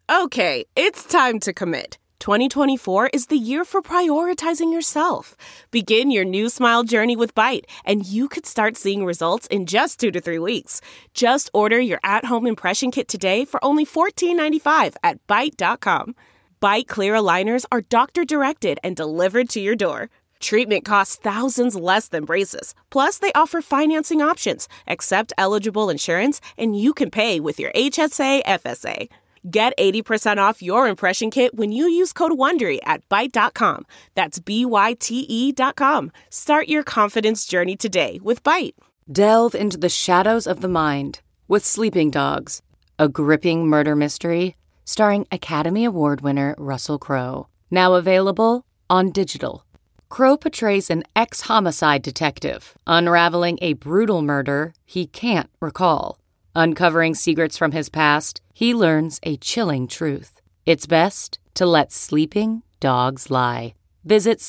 Okay, it's time to commit. 2024 is the year for prioritizing yourself. Begin your new smile journey with Byte, and you could start seeing results in just 2 to 3 weeks. Just order your at-home impression kit today for only $14.95 at Byte.com. Byte Clear aligners are doctor-directed and delivered to your door. Treatment costs thousands less than braces. Plus, they offer financing options, accept eligible insurance, and you can pay with your HSA, FSA. Get 80% off your impression kit when you use code WONDERY at Byte.com. That's BYTE.com. Start your confidence journey today with Byte. Delve into the shadows of the mind with Sleeping Dogs, a gripping murder mystery starring Academy Award winner Russell Crowe. Now available on digital. Crowe portrays an ex-homicide detective unraveling a brutal murder he can't recall. Uncovering secrets from his past, he learns a chilling truth. It's best to let sleeping dogs lie. Visit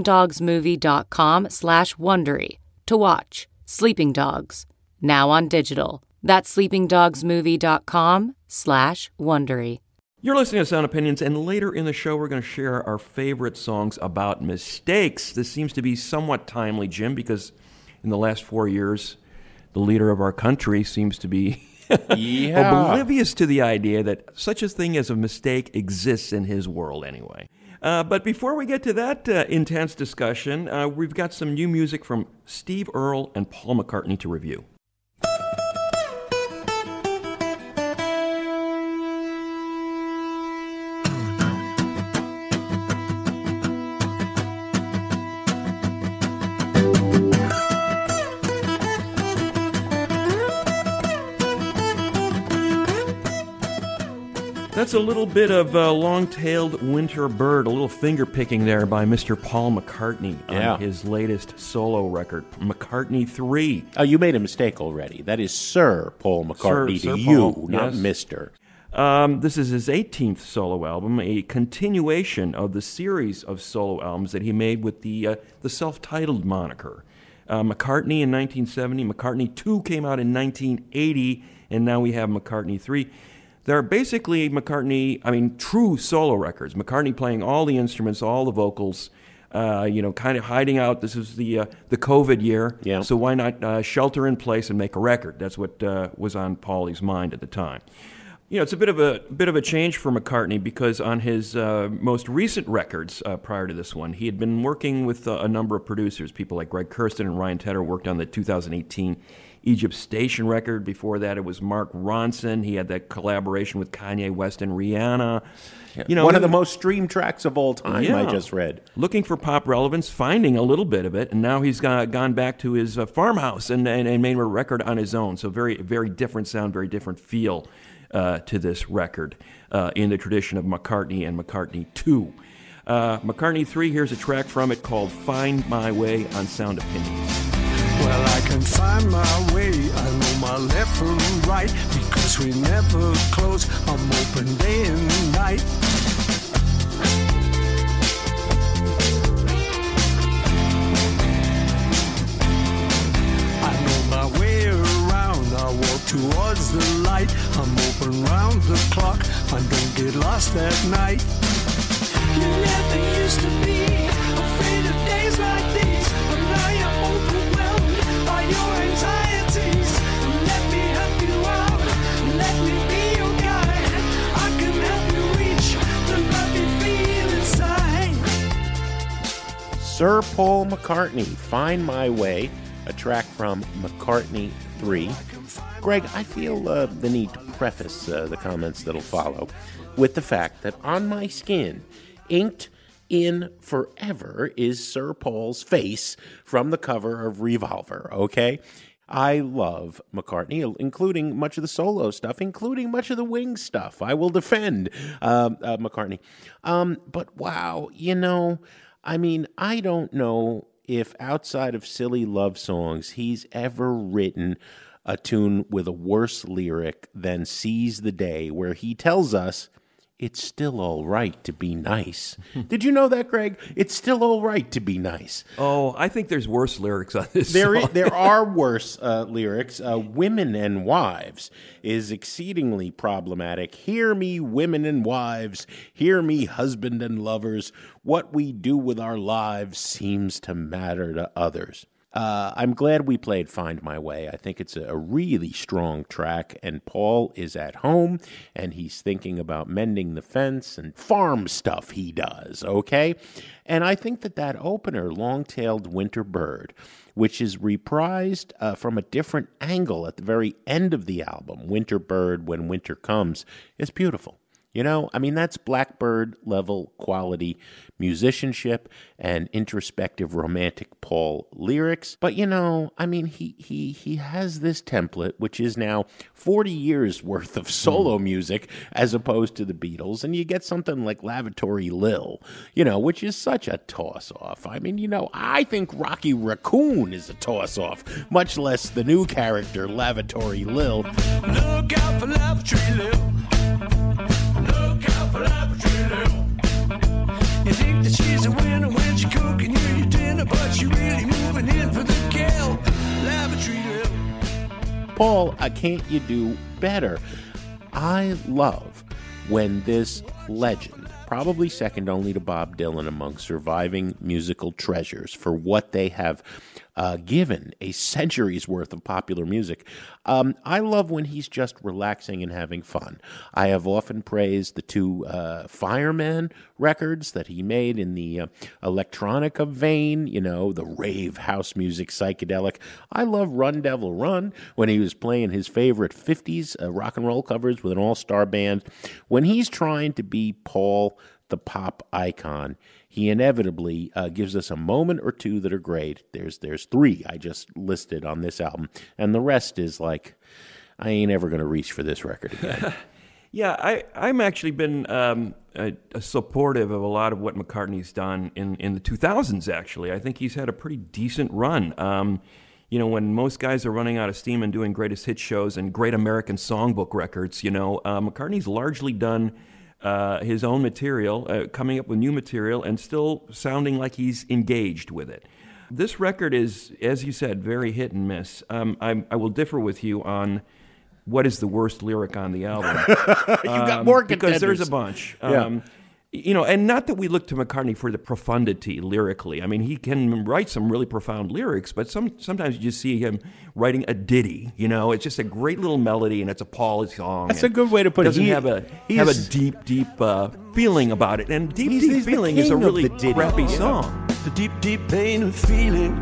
sleepingdogsmovie.com/Wondery to watch Sleeping Dogs, now on digital. That's sleepingdogsmovie.com/Wondery. You're listening to Sound Opinions, and later in the show, we're going to share our favorite songs about mistakes. This seems to be somewhat timely, Jim, because in the last 4 years, the leader of our country seems to be oblivious to the idea that such a thing as a mistake exists in his world anyway. But before we get to that intense discussion, we've got some new music from Steve Earle and Paul McCartney to review. That's a little bit of long-tailed winter bird, a little finger-picking there by Mr. Paul McCartney on his latest solo record, McCartney 3. Oh, you made a mistake already. That is Sir Paul McCartney Sir you, Paul, not yes. Mr. This is his 18th solo album, a continuation of the series of solo albums that he made with the self-titled moniker. McCartney in 1970, McCartney 2 came out in 1980, and now we have McCartney 3. They're basically true solo records. McCartney playing all the instruments, all the vocals, kind of hiding out. This is the COVID year, so why not shelter in place and make a record? That's what was on Paulie's mind at the time. You know, it's a bit of a change for McCartney because on his most recent records prior to this one, he had been working with a number of producers, people like Greg Kurstin and Ryan Tedder worked on the 2018 Egypt Station record. Before that, it was Mark Ronson. He had that collaboration with Kanye West and Rihanna. You know, one of the most streamed tracks of all time, I just read. Looking for pop relevance, finding a little bit of it, and now he's gone back to his farmhouse and made a record on his own. So very, very different sound, very different feel to this record in the tradition of McCartney and McCartney 2. McCartney 3, here's a track from it called Find My Way on Sound Opinions. Well, I can find my way, I know my left from right, because we never close, I'm open day and night. I know my way around, I walk towards the light, I'm open round the clock, I don't get lost at night. You never used to be afraid of days like these, but now you're overwhelmed by your anxieties. Let me help you out, let me be your guide. I can help you reach the love you feel inside. Sir Paul McCartney, Find My Way, a track from McCartney 3. Greg, I feel the need to preface the comments that'll follow with the fact that on my skin, inked in forever, is Sir Paul's face from the cover of Revolver, okay? I love McCartney, including much of the solo stuff, including much of the Wings stuff. I will defend McCartney. But wow, I don't know if outside of silly love songs, he's ever written a tune with a worse lyric than Seize the Day, where he tells us it's still all right to be nice. Did you know that, Greg? It's still all right to be nice. Oh, I think there's worse lyrics on this song. There are worse lyrics. Women and wives is exceedingly problematic. Hear me, women and wives. Hear me, husband and lovers. What we do with our lives seems to matter to others. I'm glad we played Find My Way. I think it's a really strong track, and Paul is at home, and he's thinking about mending the fence and farm stuff he does, okay? And I think that opener, Long-Tailed Winter Bird, which is reprised from a different angle at the very end of the album, Winter Bird, When Winter Comes, is beautiful. You know, I mean, that's Blackbird-level quality musicianship and introspective romantic Paul lyrics. But, you know, I mean, he has this template, which is now 40 years worth of solo music as opposed to the Beatles, and you get something like Lavatory Lil, you know, which is such a toss-off. I mean, you know, I think Rocky Raccoon is a toss-off, much less the new character, Lavatory Lil. Look out for Lavatory Lil. You think that she's a winner when she's cooking you your dinner, but she really moving in for the kill. Lavatory Lil. Paul, can't you do better? I love when this legend, probably second only to Bob Dylan among surviving musical treasures for what they have given a century's worth of popular music. I love when he's just relaxing and having fun. I have often praised the two Fireman records that he made in the electronica vein, you know, the rave house music psychedelic. I love Run Devil Run when he was playing his favorite 50s rock and roll covers with an all-star band. When he's trying to be Paul, the pop icon, he inevitably gives us a moment or two that are great. There's three I just listed on this album, and the rest is like, I ain't ever going to reach for this record again. Yeah, I'm actually been a supportive of a lot of what McCartney's done in the 2000s, actually. I think he's had a pretty decent run. You know, when most guys are running out of steam and doing greatest hit shows and great American songbook records, you know, McCartney's largely done his own material, coming up with new material, and still sounding like he's engaged with it. This record is, as you said, very hit and miss. I will differ with you on what is the worst lyric on the album. You got more contenders. Because there's a bunch. Yeah. You know, and not that we look to McCartney for the profundity lyrically. I mean, he can write some really profound lyrics, but sometimes you just see him writing a ditty. You know, it's just a great little melody, and it's a Paul song. That's a good way to put it. Doesn't have a deep feeling about it, and deep feeling is a really crappy song. The deep pain of feeling.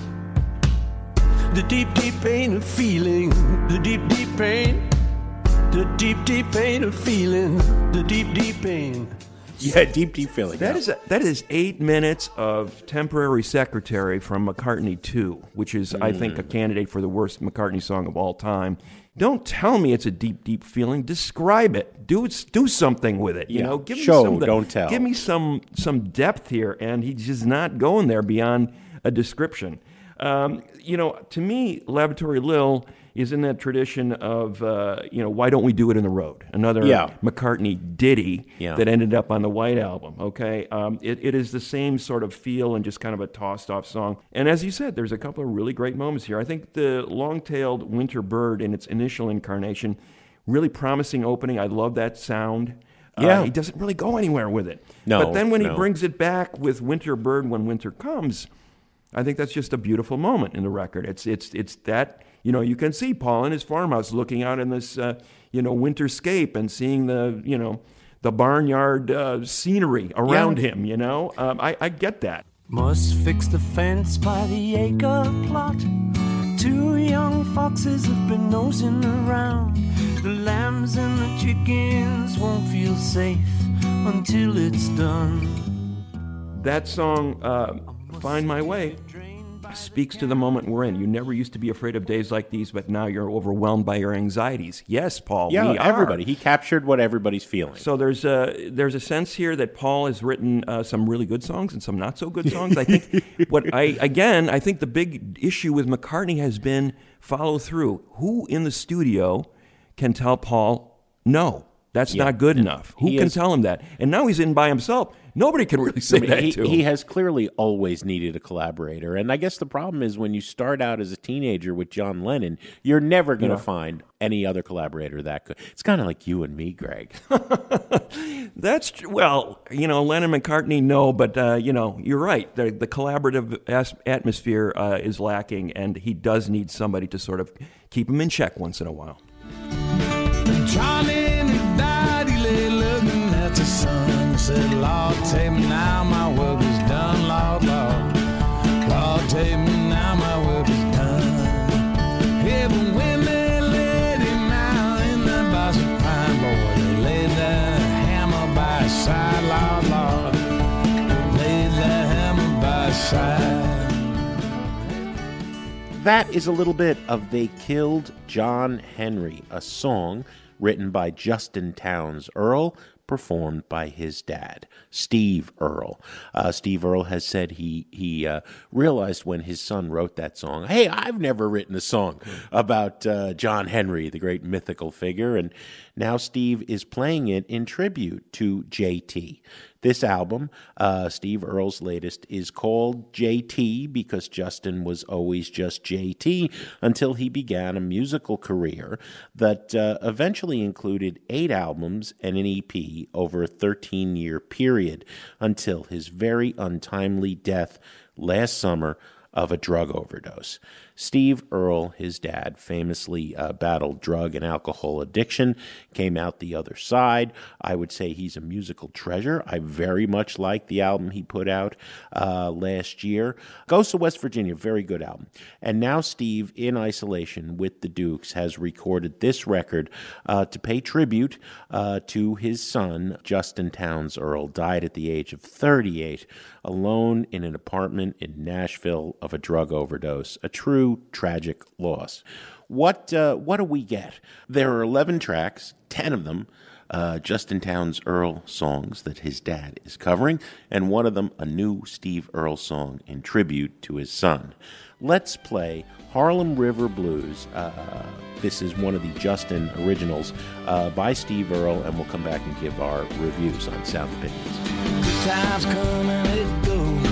The deep pain of feeling. The deep pain. The deep pain of feeling. The deep pain. Yeah, deep feeling. That is 8 minutes of Temporary Secretary from McCartney 2, which is, I think, a candidate for the worst McCartney song of all time. Don't tell me it's a deep feeling. Describe it. Do something with it. You know, give me don't tell. Give me some depth here, and he's just not going there beyond a description. You know, to me, Lavatory Lil is in that tradition of, you know, Why Don't We Do It in the Road? Another McCartney ditty that ended up on the White Album, okay? It is the same sort of feel and just kind of a tossed-off song. And as you said, there's a couple of really great moments here. I think the Long-Tailed Winter Bird in its initial incarnation, really promising opening. I love that sound. He doesn't really go anywhere with it. But then when he brings it back with Winter Bird, When Winter Comes, I think that's just a beautiful moment in the record. It's that... You know, you can see Paul in his farmhouse looking out in this, you know, winterscape and seeing the barnyard scenery around him, you know. I get that. Must fix the fence by the acre plot. 2 young foxes have been nosing around. The lambs and the chickens won't feel safe until it's done. That song, Find My Way, speaks to the moment we're in. You never used to be afraid of days like these, but now you're overwhelmed by your anxieties. Yes, Paul, we are. Everybody. He captured what everybody's feeling. So there's a sense here that Paul has written some really good songs and some not so good songs. I think I think the big issue with McCartney has been follow through. Who in the studio can tell Paul no? That's not good enough. Who can tell him that? And now he's in by himself. Nobody can really say that to him. He has clearly always needed a collaborator. And I guess the problem is when you start out as a teenager with John Lennon, you're never going to find any other collaborator that good. It's kind of like you and me, Greg. That's true. Well, Lennon McCartney, no, but, you're right. The collaborative atmosphere is lacking, and he does need somebody to sort of keep him in check once in a while. John Lennon died, he lay looking at the sun. Said, Lord, take me now, my work is done, Lord, Lord. Lord, take me now, my work is done. Yeah, but when they laid him out in the box of pine, boy, they laid that hammer by his side, Lord, Lord. They laid that hammer by his side. That is a little bit of They Killed John Henry, a song written by Justin Townes Earle, performed by his dad, Steve Earle. Steve Earle has said he realized when his son wrote that song, hey, I've never written a song about John Henry, the great mythical figure, and now Steve is playing it in tribute to JT. This album, Steve Earle's latest, is called JT because Justin was always just JT until he began a musical career that eventually included 8 albums and an EP over a 13-year period until his very untimely death last summer of a drug overdose. Steve Earle, his dad, famously battled drug and alcohol addiction, came out the other side. I would say he's a musical treasure. I very much like the album he put out last year. Ghosts of West Virginia, very good album. And now Steve, in isolation with the Dukes, has recorded this record to pay tribute to his son, Justin Townes Earle, died at the age of 38, alone in an apartment in Nashville of a drug overdose. A true tragic loss. What do we get? There are 11 tracks, 10 of them Justin Townes Earle songs that his dad is covering, and one of them a new Steve Earle song in tribute to his son. Let's play Harlem River Blues. This is one of the Justin originals by Steve Earle, and we'll come back and give our reviews on Sound Opinions. Good times come and it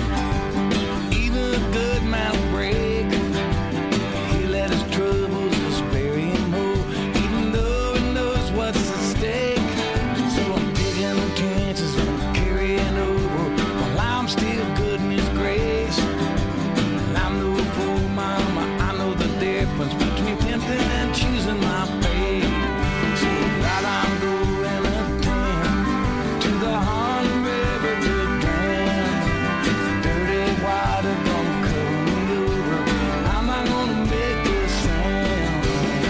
go. Even a good man will break. He let his troubles just bury him whole, even though he knows what's at stake. So I'm digging the trenches and I'm carrying over while I'm still good in his grace. And I'm no fool, mama, I know the difference between tempting and choosing my fate. So right I'm going up to the Harlem River to drown. Dirty water gonna cover me over. I'm not gonna make a sound.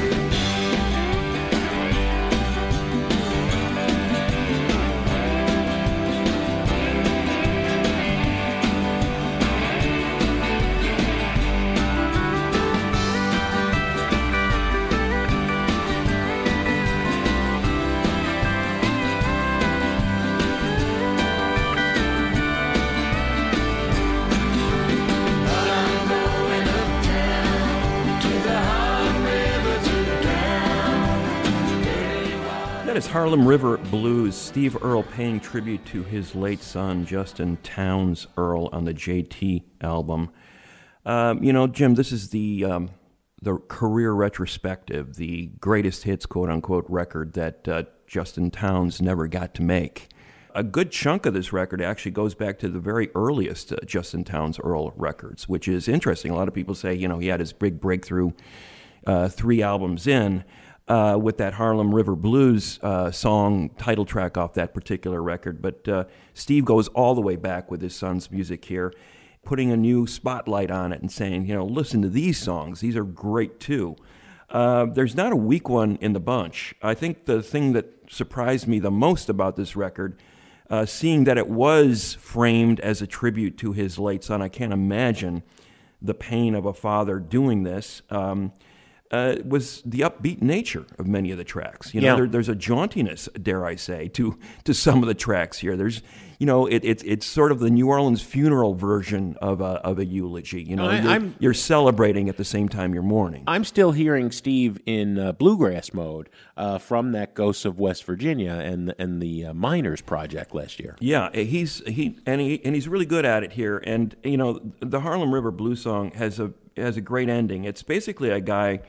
I'm going uptown to the Harlem River to drown. Dirty water. That is Harlem River Blues, Steve Earle paying tribute to his late son, Justin Townes Earle, on the JT album. Jim, this is the career retrospective, the greatest hits, quote-unquote, record that Justin Townes never got to make. A good chunk of this record actually goes back to the very earliest Justin Townes Earle records, which is interesting. A lot of people say, he had his big breakthrough 3 albums in with that Harlem River Blues song title track off that particular record. But Steve goes all the way back with his son's music here, putting a new spotlight on it and saying, listen to these songs. These are great too. There's not a weak one in the bunch. I think the thing that surprised me the most about this record, seeing that it was framed as a tribute to his late son, I can't imagine the pain of a father doing this. was the upbeat nature of many of the tracks. You know, there's a jauntiness, dare I say, to some of the tracks here. There's, you know, it's sort of the New Orleans funeral version of a eulogy. You know, you're celebrating at the same time you're mourning. I'm still hearing Steve in bluegrass mode from that Ghosts of West Virginia and the Miners project last year. Yeah, he's really good at it here. And you know, the Harlem River Blues song has a great ending. It's basically a guy,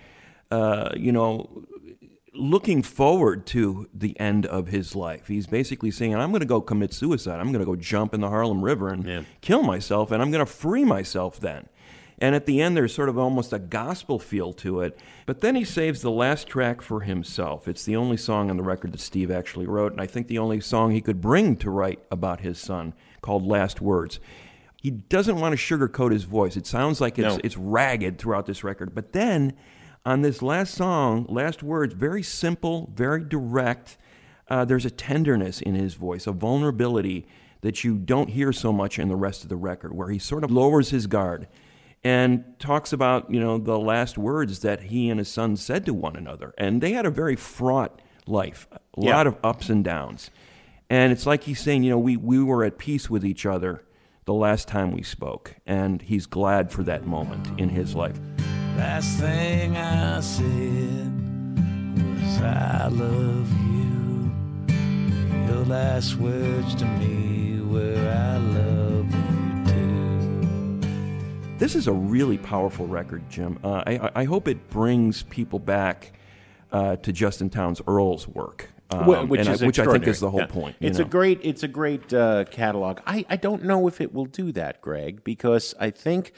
looking forward to the end of his life. He's basically saying, I'm going to go commit suicide. I'm going to go jump in the Harlem River and kill myself, and I'm going to free myself then. And at the end, there's sort of almost a gospel feel to it. But then he saves the last track for himself. It's the only song on the record that Steve actually wrote, and I think the only song he could bring to write about his son, called Last Words. He doesn't want to sugarcoat his voice. It sounds like it's ragged throughout this record. But then, on this last song, Last Words, very simple, very direct. There's a tenderness in his voice, a vulnerability that you don't hear so much in the rest of the record, where he sort of lowers his guard and talks about, you know, the last words that he and his son said to one another. And they had a very fraught life, a lot of ups and downs. And it's like he's saying, you know, we were at peace with each other the last time we spoke, and he's glad for that moment in his life. Last thing I said was I love you. Your last words to me were I love you too. This is a really powerful record, Jim. I hope it brings people back to Justin Townes Earle's work. Which I think is the whole point. It's a great catalog. I don't know if it will do that, Greg, because I think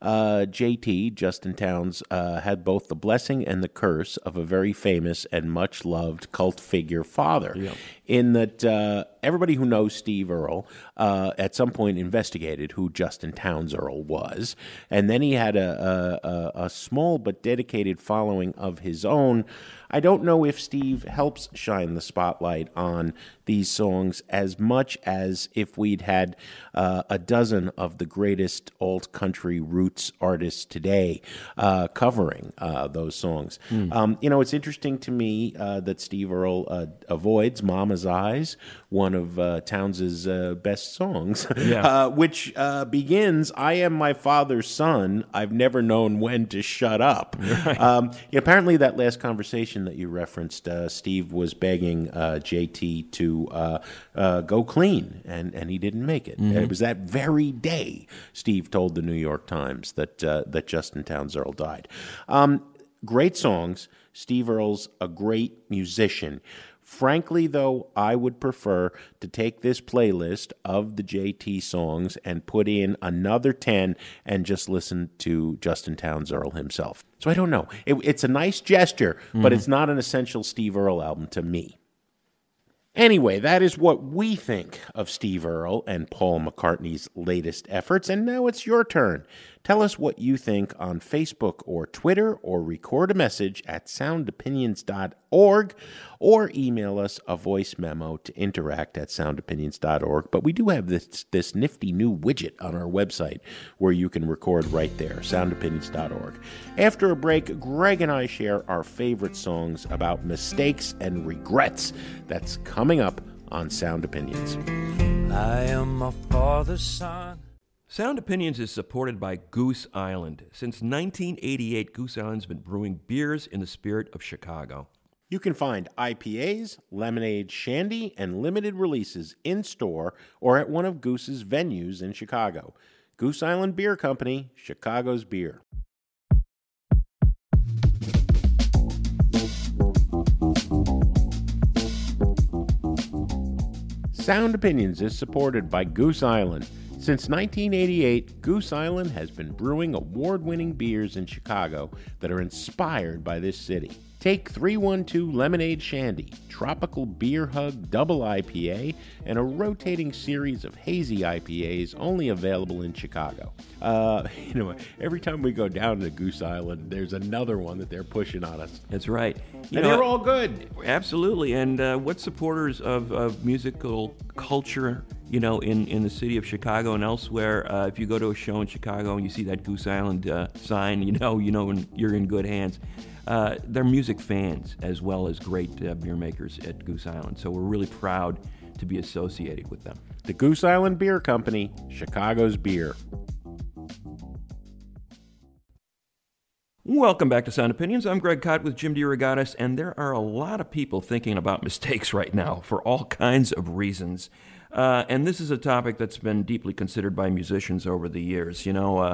JT, Justin Townes, had both the blessing and the curse of a very famous and much loved cult figure father. Yeah. In that everybody who knows Steve Earle at some point investigated who Justin Townes Earle was, and then he had a small but dedicated following of his own. I don't know if Steve helps shine the spotlight on these songs as much as if we'd had a dozen of the greatest alt-country roots artists today covering those songs. It's interesting to me that Steve Earle avoids Mama's Eyes, one of Townes' best songs, which begins, I am my father's son, I've never known when to shut up. Right. Apparently that last conversation that you referenced, Steve was begging JT to go clean, and he didn't make it. Mm-hmm. It was that very day Steve told the New York Times that Justin Townes Earle died. Great songs. Steve Earle's a great musician. Frankly, though, I would prefer to take this playlist of the JT songs and put in another 10 and just listen to Justin Townes Earle himself. So I don't know. It's a nice gesture, but it's not an essential Steve Earle album to me. Anyway, that is what we think of Steve Earle and Paul McCartney's latest efforts, and now it's your turn. Tell us what you think on Facebook or Twitter, or record a message at soundopinions.org, or email us a voice memo to interact@soundopinions.org. But we do have this nifty new widget on our website where you can record right there, soundopinions.org. After a break, Greg and I share our favorite songs about mistakes and regrets. That's coming up on Sound Opinions. I am my father's son. Sound Opinions is supported by Goose Island. Since 1988, Goose Island's been brewing beers in the spirit of Chicago. You can find IPAs, lemonade, shandy, and limited releases in-store or at one of Goose's venues in Chicago. Goose Island Beer Company, Chicago's beer. Sound Opinions is supported by Goose Island. Since 1988, Goose Island has been brewing award-winning beers in Chicago that are inspired by this city. Take 312 Lemonade Shandy, Tropical Beer Hug Double IPA, and a rotating series of hazy IPAs only available in Chicago. Every time we go down to Goose Island, there's another one that they're pushing on us. That's right. They're all good. Absolutely. And what supporters of musical culture, in the city of Chicago and elsewhere, if you go to a show in Chicago and you see that Goose Island sign, you know you're in good hands. they're music fans as well as great beer makers at Goose Island. So we're really proud to be associated with them. The Goose Island Beer Company, Chicago's beer. Welcome back to Sound Opinions. I'm Greg Kot with Jim DeRogatis, and there are a lot of people thinking about mistakes right now for all kinds of reasons. And this is a topic that's been deeply considered by musicians over the years. You know,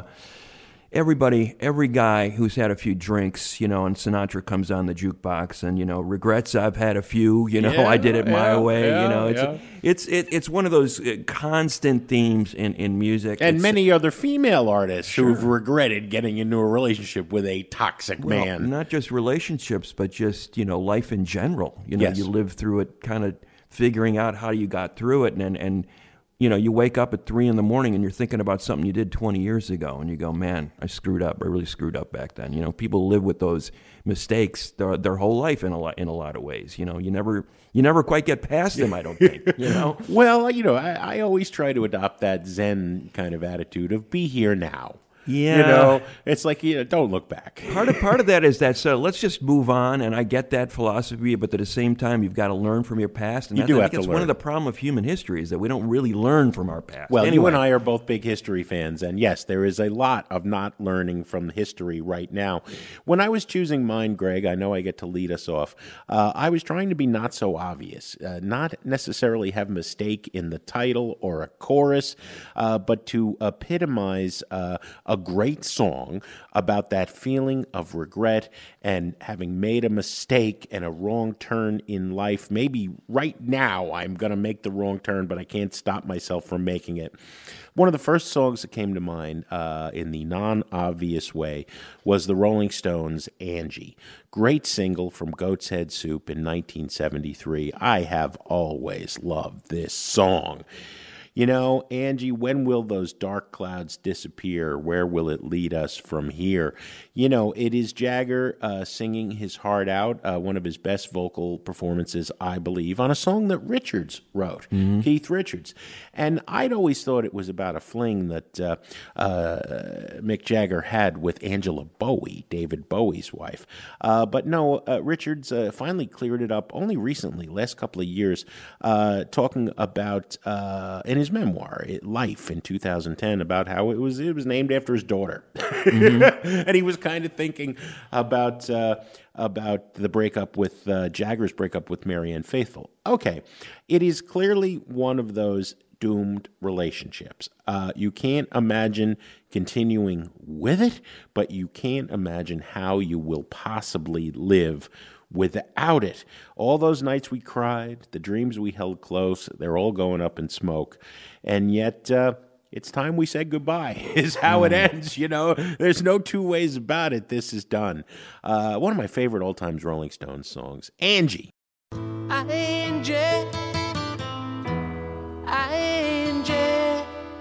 every guy who's had a few drinks, you know, and Sinatra comes on the jukebox and, you know, regrets I've had a few, you know, I did it my way, you know. It's one of those constant themes in music. And many other female artists who've regretted getting into a relationship with a toxic man. Not just relationships, but just, you know, life in general. You know, you live through it kind of figuring out how you got through it and you know, you wake up at 3 a.m. and you're thinking about something you did 20 years ago, and you go, man, I screwed up. I really screwed up back then. You know, people live with those mistakes their whole life in a lot of ways. You know, you never quite get past them, I don't think, you know? Well, you know, I always try to adopt that Zen kind of attitude of be here now. Yeah. You know, it's like, you know, don't look back. Part of that is that, so let's just move on, and I get that philosophy, but at the same time, you've got to learn from your past. And you do have to learn. One of the problems of human history is that we don't really learn from our past. Well, anyway. You and I are both big history fans, and yes, there is a lot of not learning from history right now. When I was choosing mine, Greg, I know I get to lead us off, I was trying to be not so obvious, not necessarily have a mistake in the title or a chorus, but to epitomize a great song about that feeling of regret and having made a mistake and a wrong turn in life. Maybe right now I'm going to make the wrong turn, but I can't stop myself from making it. One of the first songs that came to mind in the non-obvious way was the Rolling Stones' Angie. Great single from Goat's Head Soup in 1973. I have always loved this song. You know, Angie, when will those dark clouds disappear? Where will it lead us from here? You know, it is Jagger singing his heart out, one of his best vocal performances, I believe, on a song that Richards wrote, Keith Richards. And I'd always thought it was about a fling that Mick Jagger had with Angela Bowie, David Bowie's wife. But no, Richards finally cleared it up only recently, last couple of years, talking about, in his memoir, Life, in 2010, about how it was named after his daughter. And he was kind of thinking about the breakup with Jagger's breakup with Marianne Faithfull. Okay, it is clearly one of those doomed relationships. You can't imagine continuing with it, but you can't imagine how you will possibly live without it. All those nights we cried, the dreams we held close, they're all going up in smoke. And yet, it's time we said goodbye, is how it ends, you know. There's no two ways about it. This is done. One of my favorite old-time Rolling Stones songs, Angie. Angie, Angie,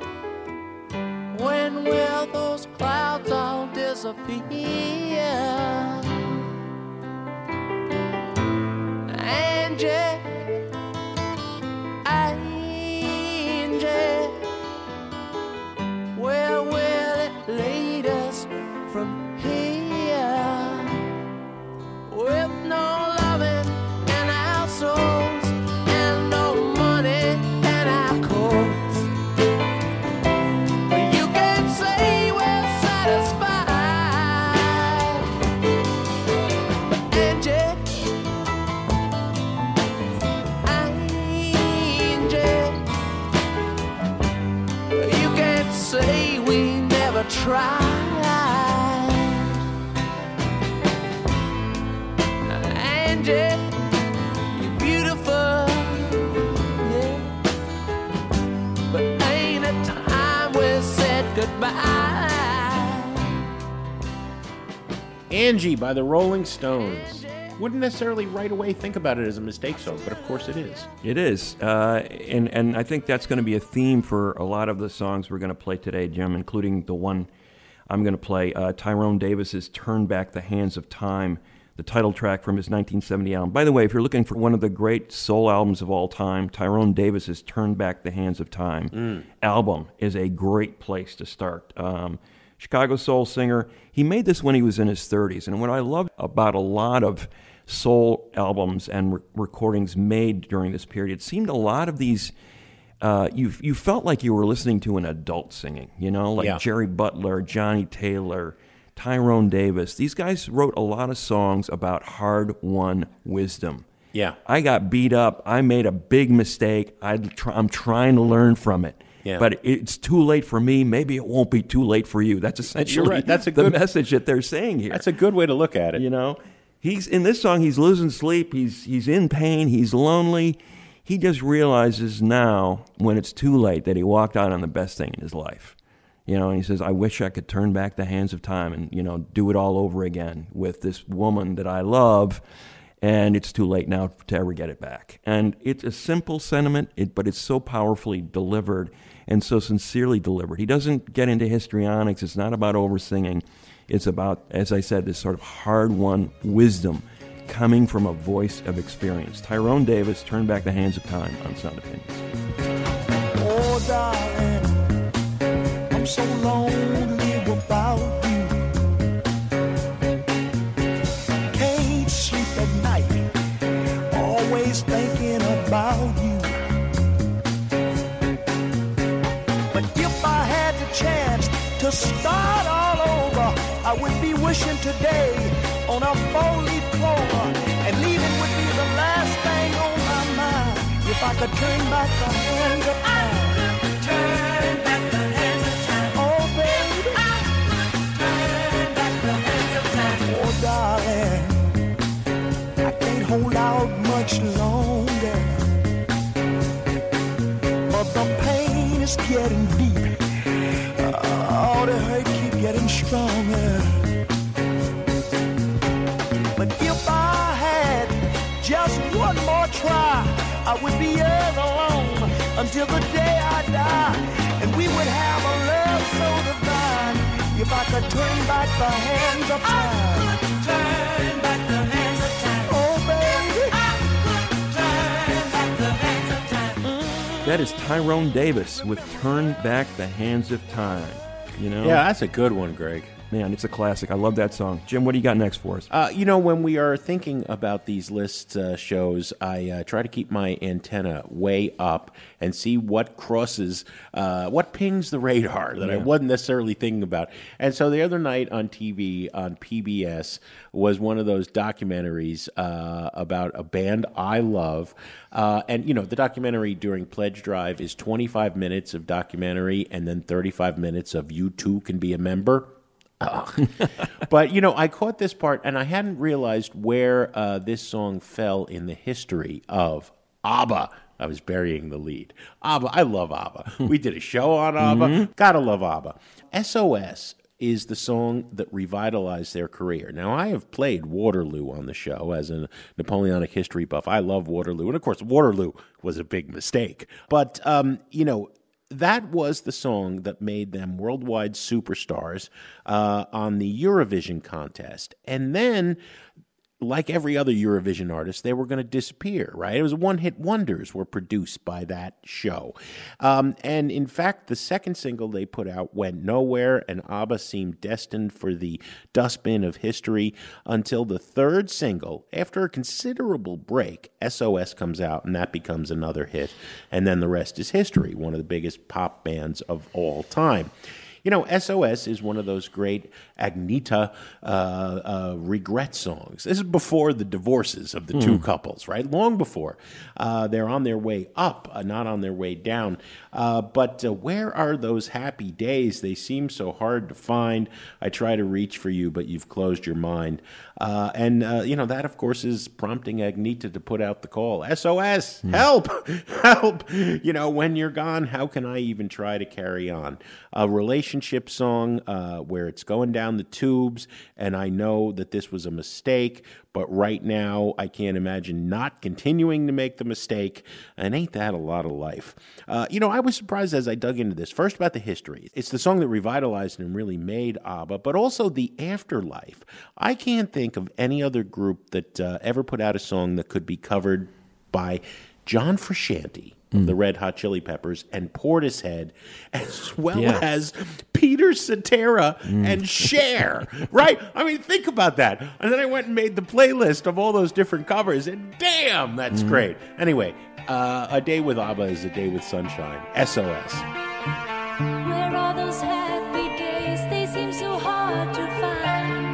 when will those clouds all disappear? Angie, Angie, where will it lead us from here? With no loving in our souls and no money in our coats, you can say we're satisfied. Angie, you can't say we never tried. Angie, you're beautiful, yeah, but ain't it time we said goodbye? Angie by the Rolling Stones. Wouldn't necessarily right away think about it as a mistake song, but of course it is. It is. And I think that's going to be a theme for a lot of the songs we're going to play today, Jim, including the one I'm going to play, Tyrone Davis's Turn Back the Hands of Time, the title track from his 1970 album. By the way, if you're looking for one of the great soul albums of all time, Tyrone Davis's Turn Back the Hands of Time album is a great place to start. Chicago soul singer. He made this when he was in his 30s. And what I love about a lot of soul albums and recordings made during this period, it seemed a lot of these, you felt like you were listening to an adult singing, like Jerry Butler, Johnny Taylor, Tyrone Davis. These guys wrote a lot of songs about hard-won wisdom. Yeah. I got beat up. I made a big mistake. I'm trying to learn from it. Yeah. But it's too late for me. Maybe it won't be too late for you. That's essentially right. That's the message that they're saying here. That's a good way to look at it. He's in this song, he's losing sleep. He's in pain. He's lonely. He just realizes now, when it's too late, that he walked out on the best thing in his life. And he says, I wish I could turn back the hands of time and, do it all over again with this woman that I love, and it's too late now to ever get it back. And it's a simple sentiment, but it's so powerfully delivered and so sincerely delivered. He doesn't get into histrionics. It's not about over-singing. It's about, as I said, this sort of hard-won wisdom coming from a voice of experience. Tyrone Davis, Turn Back the Hands of Time on Sound Opinions. Oh, darling, I'm so lonely without you. Can't sleep at night, always thinking about you. But if I had the chance to start all over, I would be wishing today on a four-leaf clover, and leaving would be the last thing on my mind. If I could turn back the hands of time, turn back the hands of time. Oh, baby, turn back the hands of time. Oh, darling, I can't hold out much longer, but the pain is getting deep. Oh, the hurt keep getting stronger. But if I had just one more try, I would be ever alone until the day I die. And we would have a love so divine. If I could turn back the hands of time, I could turn back the hands of time. Oh, baby, I could turn back the hands of time. That is Tyrone Davis with Turn Back the Hands of Time. Yeah, that's a good one, Greg. Man, it's a classic. I love that song. Jim, what do you got next for us? When we are thinking about these list shows, I try to keep my antenna way up and see what crosses, what pings the radar that I wasn't necessarily thinking about. And so the other night on TV, on PBS, was one of those documentaries about a band I love. And the documentary during Pledge Drive is 25 minutes of documentary and then 35 minutes of You Too Can Be a Member. But, I caught this part, and I hadn't realized where this song fell in the history of ABBA. I was burying the lead. ABBA, I love ABBA. We did a show on ABBA. Mm-hmm. Gotta love ABBA. SOS is the song that revitalized their career. Now, I have played Waterloo on the show as a Napoleonic history buff. I love Waterloo. And, of course, Waterloo was a big mistake. But, that was the song that made them worldwide superstars on the Eurovision contest. And then, like every other Eurovision artist, they were going to disappear, right? It was one-hit wonders were produced by that show. And in fact, the second single they put out went nowhere, and ABBA seemed destined for the dustbin of history until the third single, after a considerable break, SOS comes out, and that becomes another hit. And then the rest is history, one of the biggest pop bands of all time. SOS is one of those great Agnetha regret songs. This is before the divorces of the two couples, right? Long before. They're on their way up, not on their way down. But where are those happy days? They seem so hard to find. I try to reach for you, but you've closed your mind. And that, of course, is prompting Agnetha to put out the call. SOS, help, help. When you're gone, how can I even try to carry on? A relationship song where it's going down the tubes, and I know that this was a mistake, but right now I can't imagine not continuing to make the mistake, and ain't that a lot of life? I was surprised as I dug into this, first about the history. It's the song that revitalized and really made ABBA, but also the afterlife. I can't think of any other group that ever put out a song that could be covered by John Frusciante of the Red Hot Chili Peppers and Portishead, as well Yeah. as Peter Cetera and Cher, right? I mean, think about that. And then I went and made the playlist of all those different covers, and damn, that's great. Anyway, A Day with ABBA is a day with sunshine. SOS. Where are those happy days? They seem so hard to find.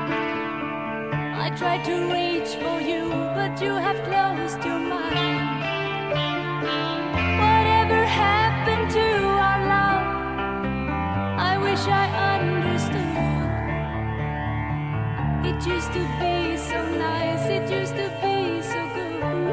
I tried to reach for you, but you have closed your mind. Whatever happened to our love? I wish I understood. It used to be so nice, it used to be so good.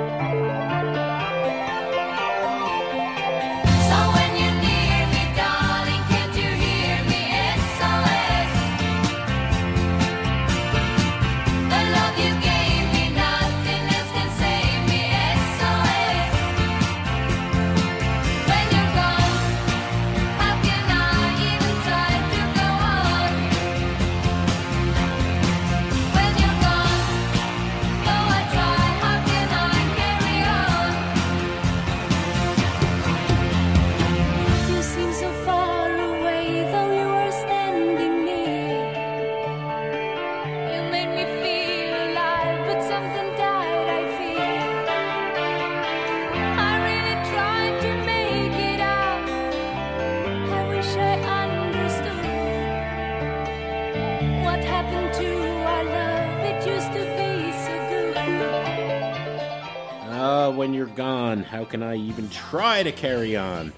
When you're gone, how can I even try to carry on?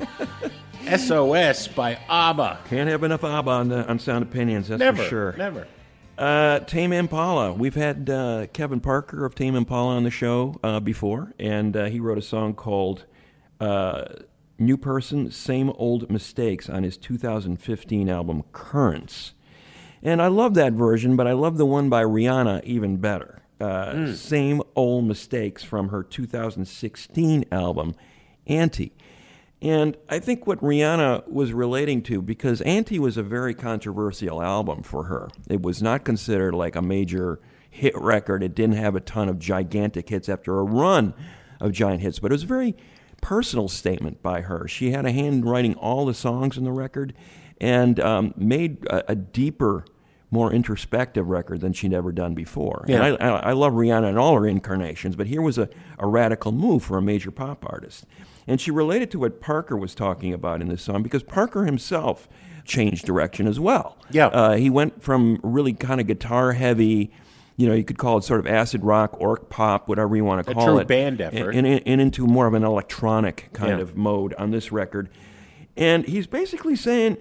SOS by ABBA. Can't have enough ABBA on Sound Opinions, that's Never, for sure. never. Tame Impala. We've had Kevin Parker of Tame Impala on the show before, and he wrote a song called New Person, Same Old Mistakes on his 2015 album Currents. And I love that version, but I love the one by Rihanna even better. Same Old Mistakes from her 2016 album, Anti. And I think what Rihanna was relating to, because Anti was a very controversial album for her. It was not considered like a major hit record. It didn't have a ton of gigantic hits after a run of giant hits, but it was a very personal statement by her. She had a hand in writing all the songs in the record and made a deeper, more introspective record than she'd ever done before. Yeah. And I love Rihanna in all her incarnations, but here was a radical move for a major pop artist. And she related to what Parker was talking about in this song, because Parker himself changed direction as well. Yeah. He went from really kind of guitar-heavy, you could call it sort of acid rock, orc pop, whatever you want to call it. A true band effort. And into more of an electronic kind of mode on this record. And he's basically saying,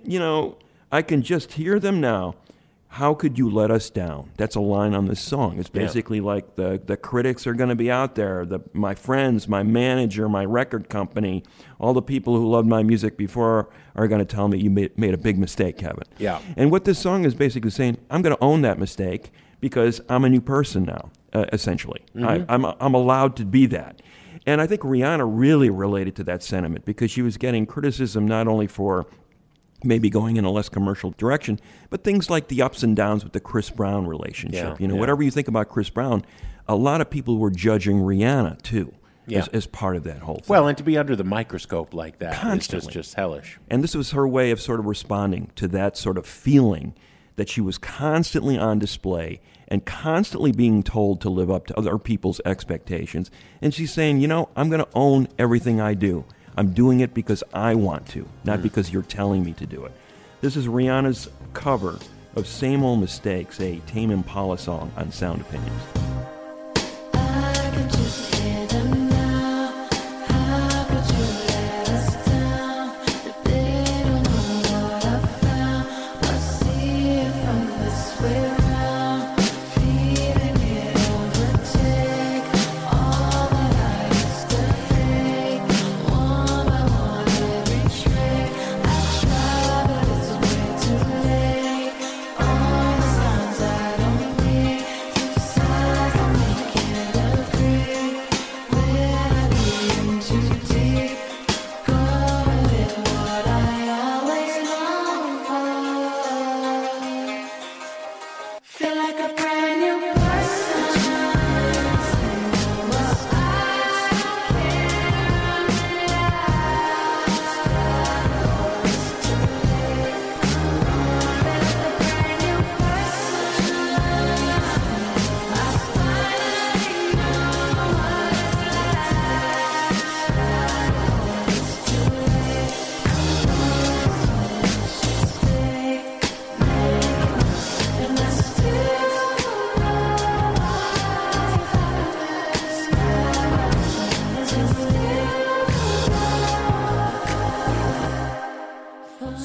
I can just hear them now. How could you let us down? That's a line on this song. It's basically like the critics are going to be out there, my friends, my manager, my record company, all the people who loved my music before are going to tell me you made a big mistake, Kevin. Yeah. And what this song is basically saying, I'm going to own that mistake because I'm a new person now, essentially. Mm-hmm. I'm allowed to be that. And I think Rihanna really related to that sentiment because she was getting criticism not only for maybe going in a less commercial direction, but things like the ups and downs with the Chris Brown relationship. Whatever you think about Chris Brown, a lot of people were judging Rihanna, too, as part of that whole thing. Well, and to be under the microscope like that Constantly. is just hellish. And this was her way of sort of responding to that sort of feeling that she was constantly on display and constantly being told to live up to other people's expectations. And she's saying, I'm going to own everything I do. I'm doing it because I want to, not because you're telling me to do it. This is Rihanna's cover of Same Old Mistakes, a Tame Impala song on Sound Opinions. I could just hear them now. How could you let us down? But they don't know what I found. I see it from this way round. Feeling it overtake all that I used to hate. One by one, every trick I try, but it's way too late. All the signs I don't need to sign.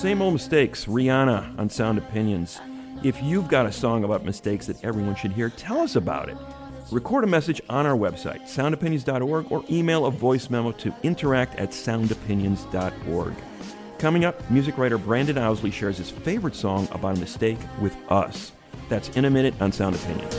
Same Old Mistakes, Rihanna on Sound Opinions. If you've got a song about mistakes that everyone should hear, tell us about it. Record a message on our website, soundopinions.org, or email a voice memo to interact@soundopinions.org. Coming up, music writer Brandon Owsley shares his favorite song about a mistake with us. That's in a minute on Sound Opinions.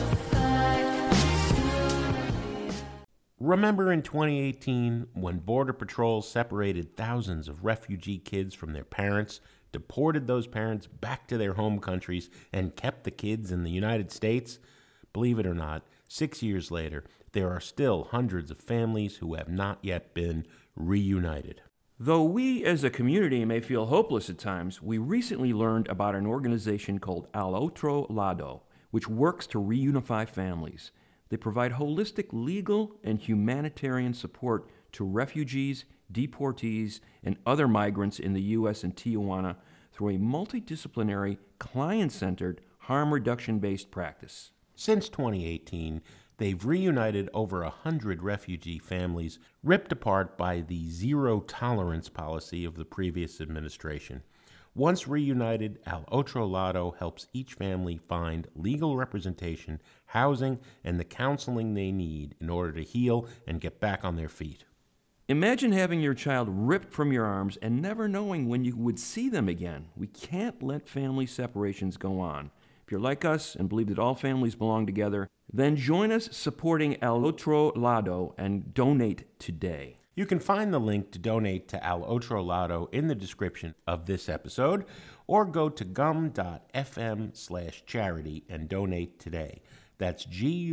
Remember in 2018 when Border Patrol separated thousands of refugee kids from their parents, deported those parents back to their home countries, and kept the kids in the United States? Believe it or not, 6 years later, there are still hundreds of families who have not yet been reunited. Though we as a community may feel hopeless at times, we recently learned about an organization called Al Otro Lado, which works to reunify families. They provide holistic legal and humanitarian support to refugees, deportees, and other migrants in the U.S. and Tijuana through a multidisciplinary, client-centered, harm reduction-based practice. Since 2018, they've reunited over 100 refugee families ripped apart by the zero-tolerance policy of the previous administration. Once reunited, Al Otro Lado helps each family find legal representation, housing, and the counseling they need in order to heal and get back on their feet. Imagine having your child ripped from your arms and never knowing when you would see them again. We can't let family separations go on. If you're like us and believe that all families belong together, then join us supporting Al Otro Lado and donate today. You can find the link to donate to Al Otro Lado in the description of this episode, or go to gum.fm/charity and donate today. That's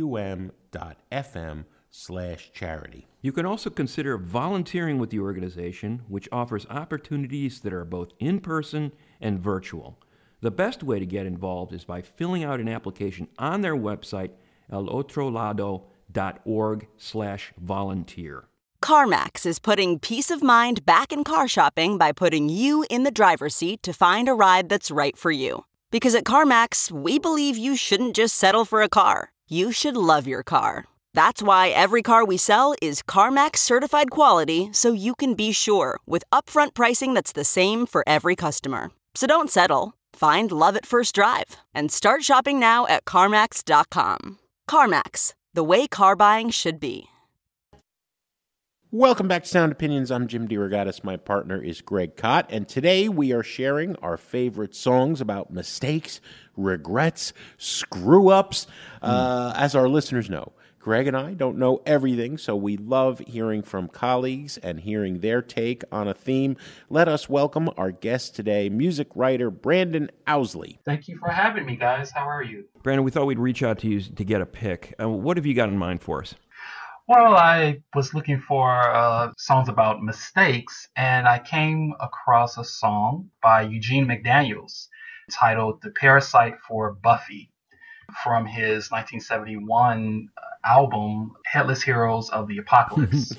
gum.fm/charity. You can also consider volunteering with the organization, which offers opportunities that are both in-person and virtual. The best way to get involved is by filling out an application on their website, alotrolado.org/volunteer. CarMax is putting peace of mind back in car shopping by putting you in the driver's seat to find a ride that's right for you. Because at CarMax, we believe you shouldn't just settle for a car. You should love your car. That's why every car we sell is CarMax certified quality, so you can be sure with upfront pricing that's the same for every customer. So don't settle. Find love at first drive and start shopping now at CarMax.com. CarMax, the way car buying should be. Welcome back to Sound Opinions. I'm Jim DeRogatis. My partner is Greg Kot, and today we are sharing our favorite songs about mistakes, regrets, screw-ups. As our listeners know, Greg and I don't know everything, so we love hearing from colleagues and hearing their take on a theme. Let us welcome our guest today, music writer Brandon Owsley. Thank you for having me, guys. How are you? Brandon, we thought we'd reach out to you to get a pick. What have you got in mind for us? Well, I was looking for songs about mistakes, and I came across a song by Eugene McDaniels titled The Parasite for Buffy from his 1971 album, Headless Heroes of the Apocalypse.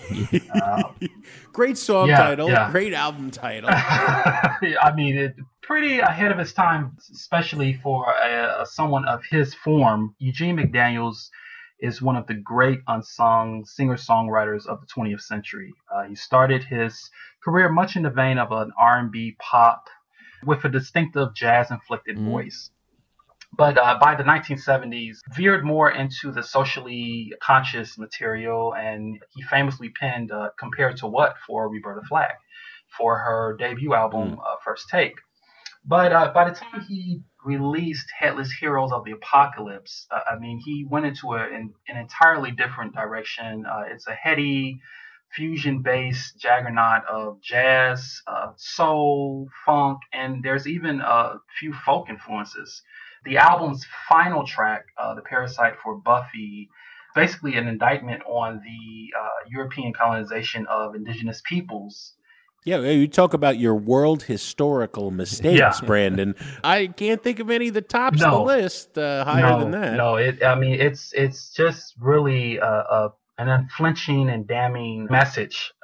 Great song title, great album title. I mean, pretty ahead of his time, especially for someone of his form. Eugene McDaniels is one of the great unsung singer-songwriters of the 20th century. He started his career much in the vein of an R&B pop with a distinctive jazz-inflected voice. But by the 1970s, veered more into the socially conscious material, and he famously penned Compared to What for Roberta Flack for her debut album, First Take. But by the time he released Headless Heroes of the Apocalypse, I mean, he went into an entirely different direction. It's a heady, fusion-based juggernaut of jazz, soul, funk, and there's even a few folk influences. The album's final track, The Parasite for Buffy, basically an indictment on the European colonization of indigenous peoples. Yeah, you talk about your world historical mistakes, Brandon. I can't think of any that tops the list higher than that. No, it's just really an unflinching and damning message.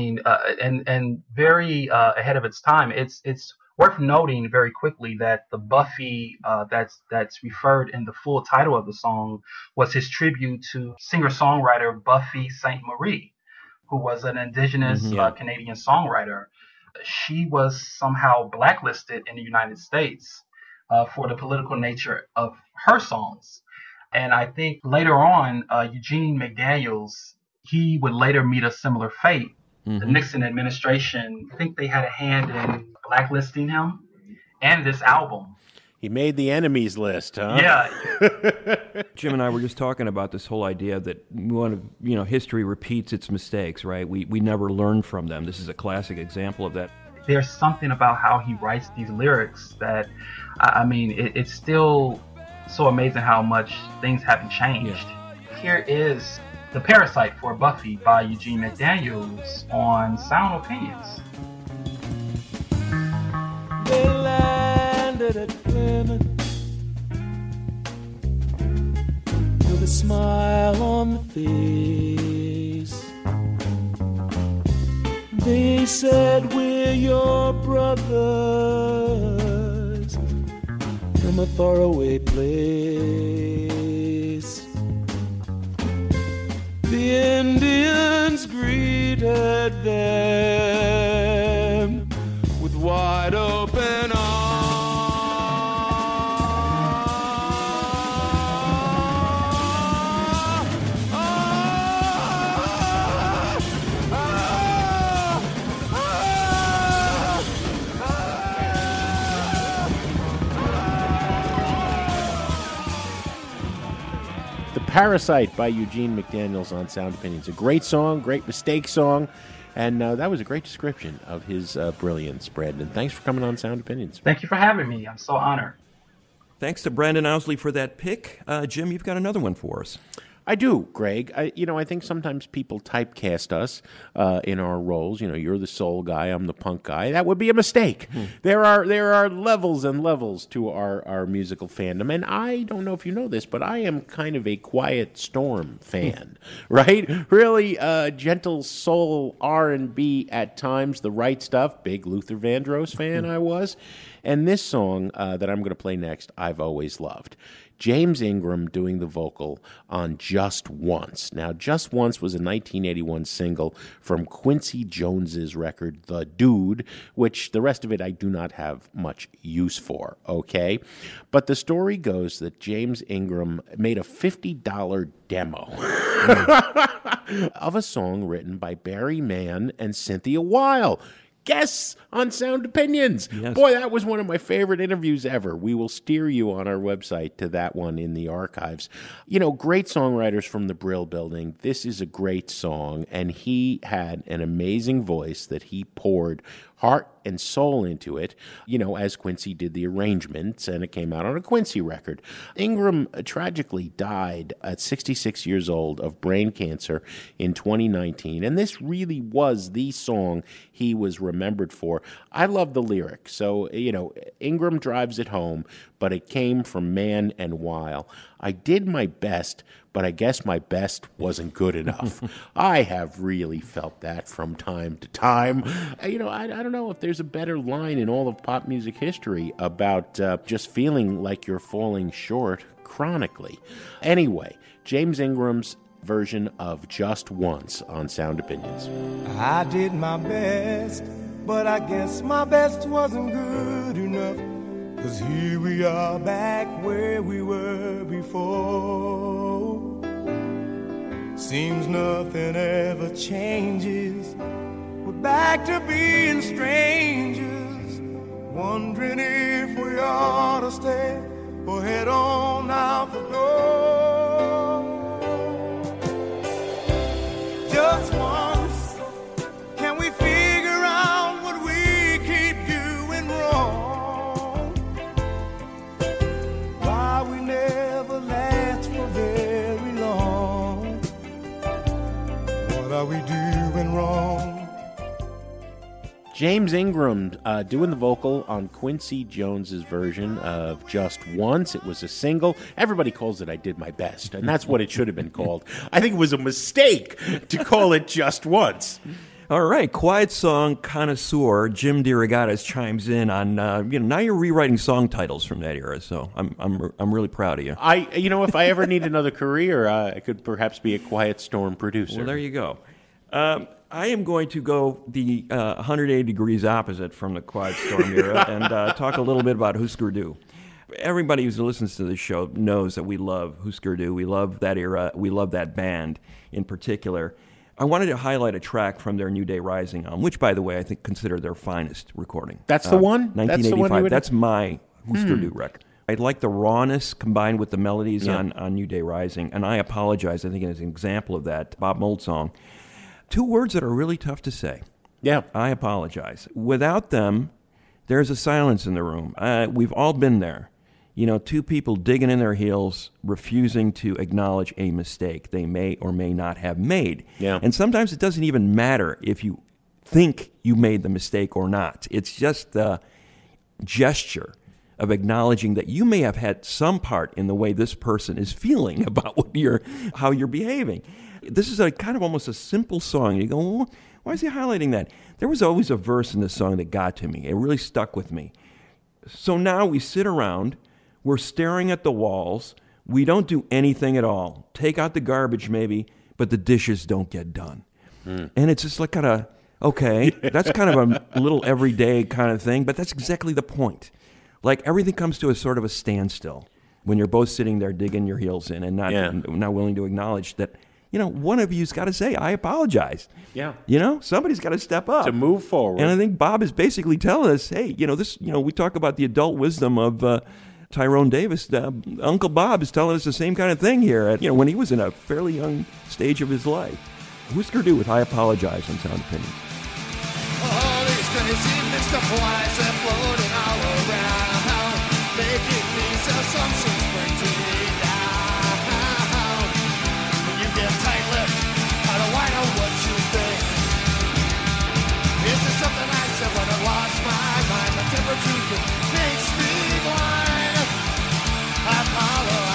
And very ahead of its time. It's worth noting very quickly that the Buffy that's referred in the full title of the song was his tribute to singer-songwriter Buffy Sainte-Marie, who was an indigenous Canadian songwriter. she was somehow blacklisted in the United States for the political nature of her songs. And I think later on, Eugene McDaniels, he would later meet a similar fate. The Nixon administration, I think they had a hand in blacklisting him and this album. He made the enemies list, huh? Yeah. Jim and I were just talking about this whole idea that history repeats its mistakes, right? We never learn from them. This is a classic example of that. There's something about how he writes these lyrics that, I mean, it's still so amazing how much things haven't changed. Yeah. Here is The Parasite for Buffy by Eugene McDaniels on Sound Opinions. They landed at Plymouth with a smile on the face. They said, we're your brothers from a faraway place. The Indians greeted them with wide open Parasite by Eugene McDaniels on Sound Opinions. A great song, great mistake song, and that was a great description of his brilliance, Brandon. Thanks for coming on Sound Opinions. Thank you for having me. I'm so honored. Thanks to Brandon Owsley for that pick. Jim, you've got another one for us. I do, Greg. I think sometimes people typecast us in our roles. You're the soul guy, I'm the punk guy. That would be a mistake. There are levels and levels to our musical fandom, and I don't know if you know this, but I am kind of a Quiet Storm fan, right? Really gentle soul R&B at times, the right stuff. Big Luther Vandross fan I was. And this song that I'm going to play next, I've always loved. James Ingram doing the vocal on Just Once. Now, Just Once was a 1981 single from Quincy Jones's record, The Dude, which the rest of it I do not have much use for, okay? But the story goes that James Ingram made a $50 demo of a song written by Barry Mann and Cynthia Weil. Guests on Sound Opinions. Yes. Boy, that was one of my favorite interviews ever. We will steer you on our website to that one in the archives. Great songwriters from the Brill Building. This is a great song, and he had an amazing voice that he poured heart and soul into it, as Quincy did the arrangements, and it came out on a Quincy record. Ingram tragically died at 66 years old of brain cancer in 2019, and this really was the song he was remembered for. I love the lyric. So, Ingram drives it home, but it came from Mann and Weil. I did my best, but I guess my best wasn't good enough. I have really felt that from time to time. I don't know if there's a better line in all of pop music history about just feeling like you're falling short chronically. Anyway, James Ingram's version of Just Once on Sound Opinions. I did my best, but I guess my best wasn't good enough. 'Cause here we are back where we were before. Seems nothing ever changes. We're back to being strangers, wondering if we ought to stay or head on out the door. Just once, can we figure out what we keep doing wrong? Why we never last for very long? What are we doing wrong? James Ingram doing the vocal on Quincy Jones's version of Just Once. It was a single. Everybody calls it I Did My Best, and that's what it should have been called. I think it was a mistake to call it Just Once. All right, quiet song connoisseur Jim DeRogatis chimes in on. Now you're rewriting song titles from that era, so I'm really proud of you. If I ever need another career, I could perhaps be a Quiet Storm producer. Well, there you go. I am going to go the 180 degrees opposite from the Quiet Storm era and talk a little bit about Husker Du. Everybody who listens to this show knows that we love Husker Du. We love that era. We love that band in particular. I wanted to highlight a track from their New Day Rising album, which, by the way, I think consider their finest recording. That's the one? 1985. That's the one That's my Husker Du record. I like the rawness combined with the melodies on New Day Rising, and I apologize. I think as an example of that, Bob Mould song. 2 words that are really tough to say. Yeah. I apologize. Without them, there's a silence in the room. We've all been there. 2 people digging in their heels, refusing to acknowledge a mistake they may or may not have made. Yeah. And sometimes it doesn't even matter if you think you made the mistake or not. It's just the gesture of acknowledging that you may have had some part in the way this person is feeling about how you're behaving. This is a kind of almost a simple song. You go, well, why is he highlighting that? There was always a verse in this song that got to me. It really stuck with me. So now we sit around. We're staring at the walls. We don't do anything at all. Take out the garbage maybe, but the dishes don't get done. And it's just like kind of, okay, that's kind of a little everyday kind of thing, but that's exactly the point. Like everything comes to a sort of a standstill when you're both sitting there digging your heels in and not willing to acknowledge that, one of you's got to say, I apologize. Yeah. Somebody's got to step up. To move forward. And I think Bob is basically telling us, hey, we talk about the adult wisdom of Tyrone Davis. Uncle Bob is telling us the same kind of thing here, when he was in a fairly young stage of his life. Husker Du with I Apologize on Sound Opinions. All these crazy mixed up wires are floating all around. Making these assumptions bring to me down. When you get tight-lipped, how do I know what you think? Is there something I said when I lost my mind? My temper too makes me blind. I apologize.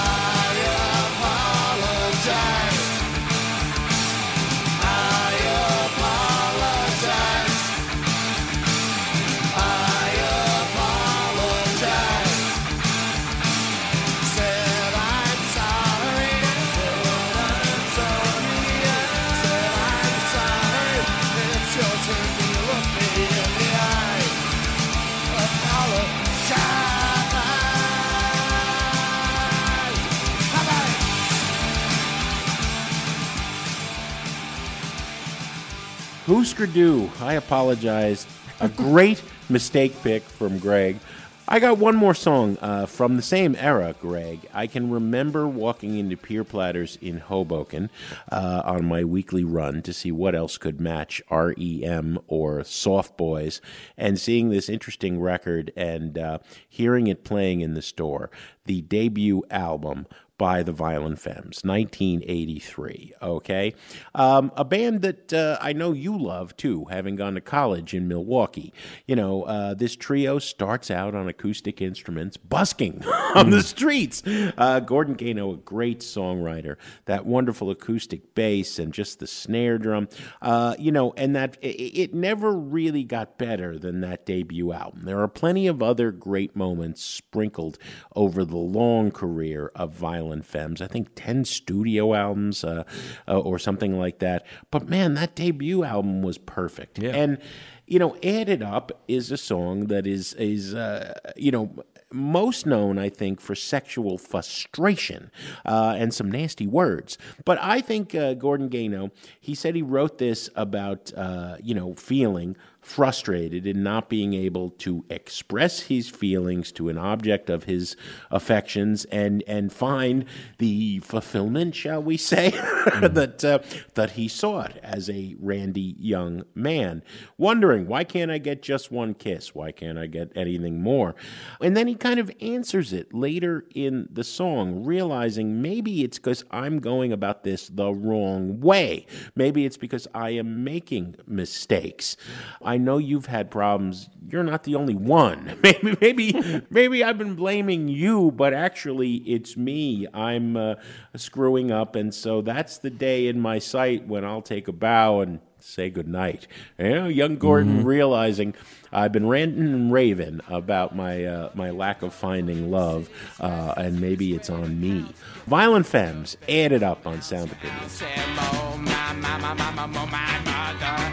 Husker Du, I apologize. A great mistake pick from Greg. I got one more song from the same era, Greg. I can remember walking into Pier Platters in Hoboken on my weekly run to see what else could match REM or Soft Boys, and seeing this interesting record and hearing it playing in the store. The debut album by the Violent Femmes, 1983, okay? A band that I know you love, too, having gone to college in Milwaukee. This trio starts out on acoustic instruments, busking on the streets. Gordon Gano, a great songwriter, that wonderful acoustic bass and just the snare drum, and that it never really got better than that debut album. There are plenty of other great moments sprinkled over the long career of Violent Femmes. I think 10 studio albums or something like that. But man, that debut album was perfect. Yeah. And, Added Up is a song that is most known, I think, for sexual frustration and some nasty words. But I think Gordon Gano, he said he wrote this about, feeling frustrated in not being able to express his feelings to an object of his affections and find the fulfillment, shall we say, that he sought as a randy young man, wondering, why can't I get just one kiss? Why can't I get anything more? And then he kind of answers it later in the song, realizing maybe it's because I'm going about this the wrong way. Maybe it's because I am making mistakes. I know you've had problems. You're not the only one. Maybe I've been blaming you, but actually it's me. I'm screwing up, and so that's the day in my sight when I'll take a bow and say goodnight. Young Gordon realizing I've been ranting and raving about my lack of finding love, and maybe it's on me. Violent Femmes, Added Up on Sound Opinions.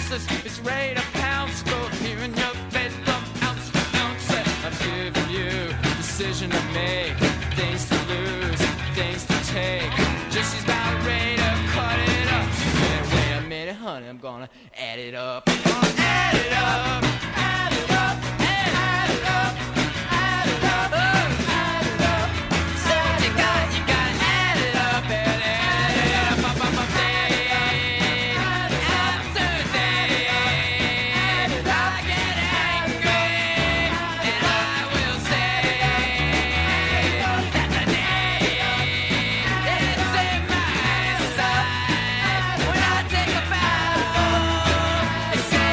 restless, it's ready to pounce. Go here in your face, from ounce to ounce. I've given you decision to make, things to lose, things to take. Just she's about ready to cut it up. She said, wait a minute, honey, I'm gonna add it up. I'm gonna add it up, add it up, add it up, add it up, add it up. So you gotta add it up, and add it up, up, up, up, day after day. And I get angry, and I will say that the day is in my side. When I take a bow and say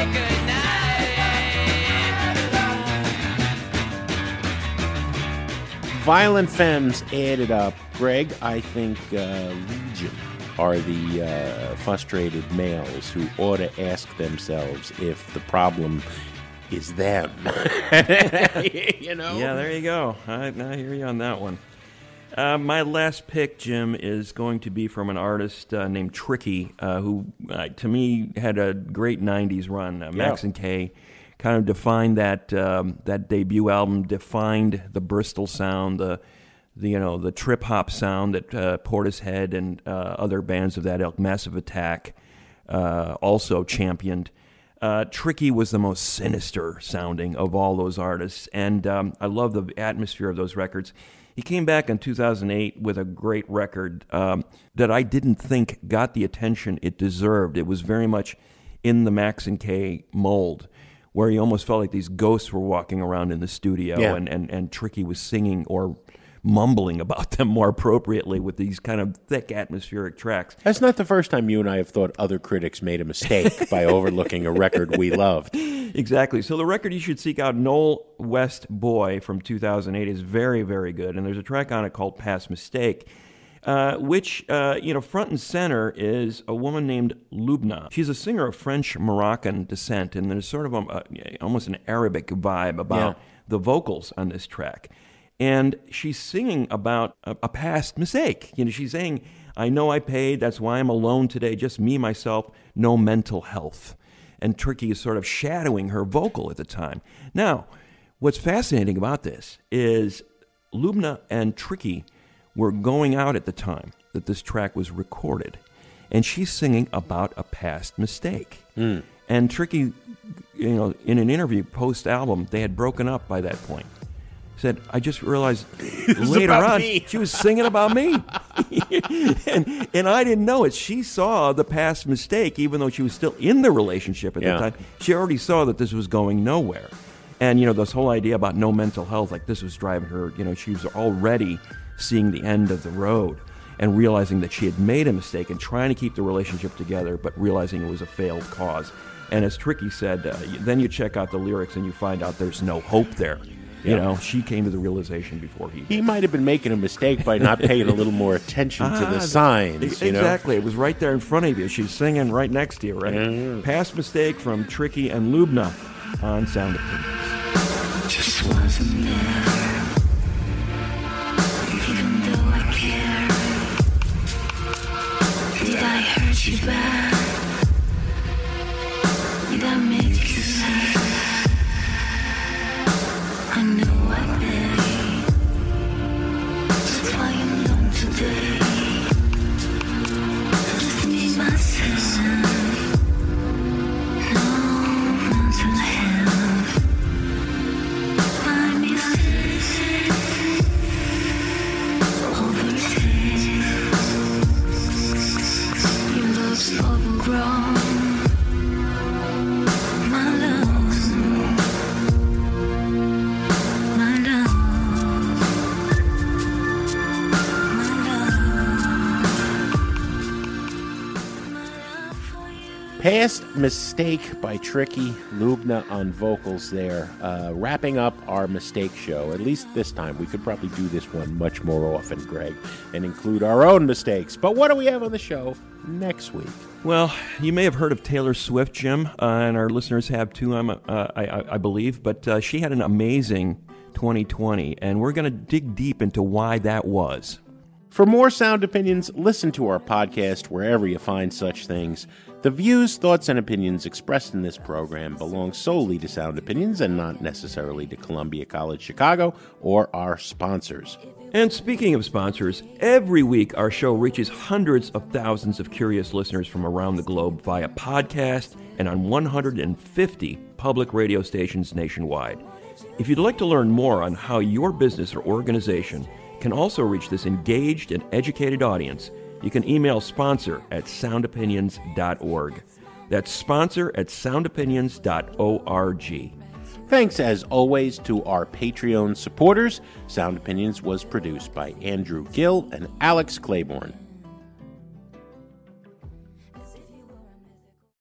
goodnight. Violent Femmes added up. Greg, I think Legion are the frustrated males who ought to ask themselves if the problem is them. You know? Yeah, there you go. I hear you on that one. My last pick, Jim, is going to be from an artist named Tricky, who, to me, had a great 90s run. Max and Kay kind of defined that debut album, defined the Bristol sound, the trip-hop sound that Portishead and other bands of that ilk, Massive Attack, also championed. Tricky was the most sinister sounding of all those artists, and I love the atmosphere of those records. He came back in 2008 with a great record that I didn't think got the attention it deserved. It was very much in the Max and Kay mold, where you almost felt like these ghosts were walking around in the studio, and Tricky was singing or mumbling about them more appropriately with these kind of thick atmospheric tracks. That's not the first time you and I have thought other critics made a mistake by overlooking a record we loved. Exactly. So the record you should seek out, Knoll West Boy from 2008, is very, very good. And there's a track on it called Past Mistake, which, front and center is a woman named Lubna. She's a singer of French-Moroccan descent, and there's sort of almost an Arabic vibe about the vocals on this track. And she's singing about a past mistake. She's saying, I know I paid, that's why I'm alone today, just me, myself, no mental health. And Tricky is sort of shadowing her vocal at the time. Now, what's fascinating about this is Lubna and Tricky were going out at the time that this track was recorded. And she's singing about a past mistake. And Tricky, in an interview post-album, they had broken up by that point. Said, I just realized later on she was singing about me. and I didn't know it. She saw the past mistake, even though she was still in the relationship at the time. She already saw that this was going nowhere. And, this whole idea about no mental health, like this was driving her, she was already seeing the end of the road and realizing that she had made a mistake and trying to keep the relationship together, but realizing it was a failed cause. And as Tricky said, then you check out the lyrics and you find out there's no hope there. She came to the realization before he did. He might have been making a mistake by not paying a little more attention to the signs. Exactly. It was right there in front of you. She's singing right next to you, right? Past Mistake from Tricky and Lubna on Sound Opinions. Just wasn't there, even though I care. Did I hurt you bad? Did I make you sad? I know I did. That's why I'm alone today. Just me, myself. No mental health. My mistakes overtake. Your love's overgrown. My love. Past Mistake by Tricky, Lubna on vocals there. Wrapping up our mistake show, at least this time. We could probably do this one much more often, Greg, and include our own mistakes. But what do we have on the show next week? Well, you may have heard of Taylor Swift, Jim, and our listeners have too, I believe. But she had an amazing 2020, and we're going to dig deep into why that was. For more Sound Opinions, listen to our podcast wherever you find such things. The views, thoughts, and opinions expressed in this program belong solely to Sound Opinions and not necessarily to Columbia College Chicago or our sponsors. And speaking of sponsors, every week our show reaches hundreds of thousands of curious listeners from around the globe via podcast and on 150 public radio stations nationwide. If you'd like to learn more on how your business or organization can also reach this engaged and educated audience, you can email sponsor@soundopinions.org. That's sponsor@soundopinions.org. Thanks, as always, to our Patreon supporters. Sound Opinions was produced by Andrew Gill and Alex Claiborne.